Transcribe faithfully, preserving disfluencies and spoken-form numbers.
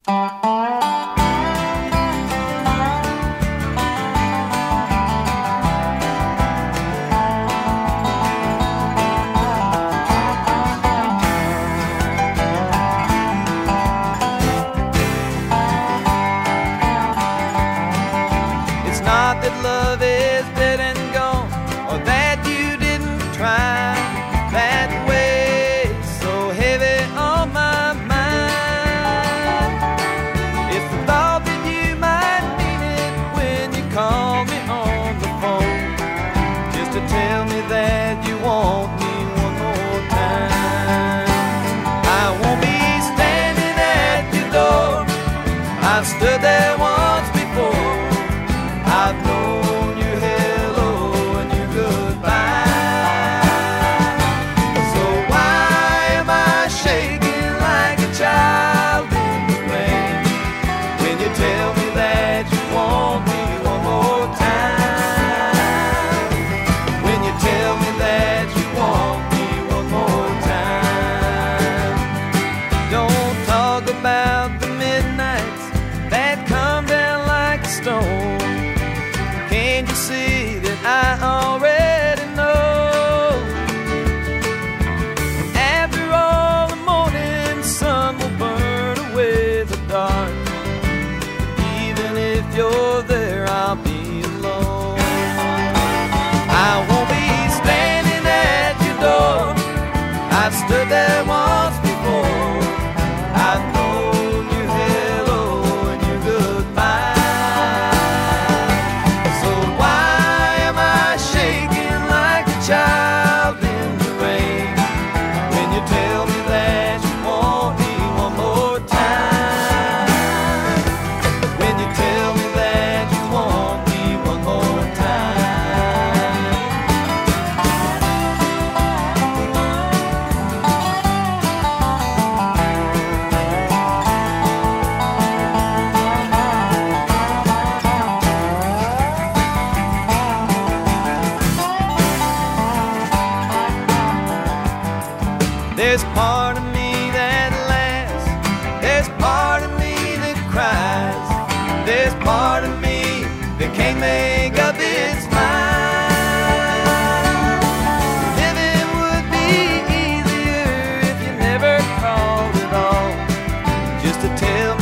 It's not that love is dead and gone, or that you didn't try. That weighs so heavy on my mind. It's the thought that you might mean it when you call me on the phone, just to tell me that you want me one more time. I won't be standing at your door. I've stood there once before. I've known your hello and your goodbye. So why am I shaking like a child in the rain when you tell me that you want me one more time? When you tell me that you want me one more time. Don't talk about the midnights that come down like a stone. Can't you see that I already know? After all, the morning sun will burn away the dark. Even if you're there, I'll be alone. I won't be standing at your door. I've stood there once before. I've known your hello and your goodbye. Child in the rain when you tell me that you want me one more time. When you tell me that you want me one more There's part of me that laughs, there's part of me that cries, there's part of me that can't make up its mind. Living would be easier if you never called at all, just to tell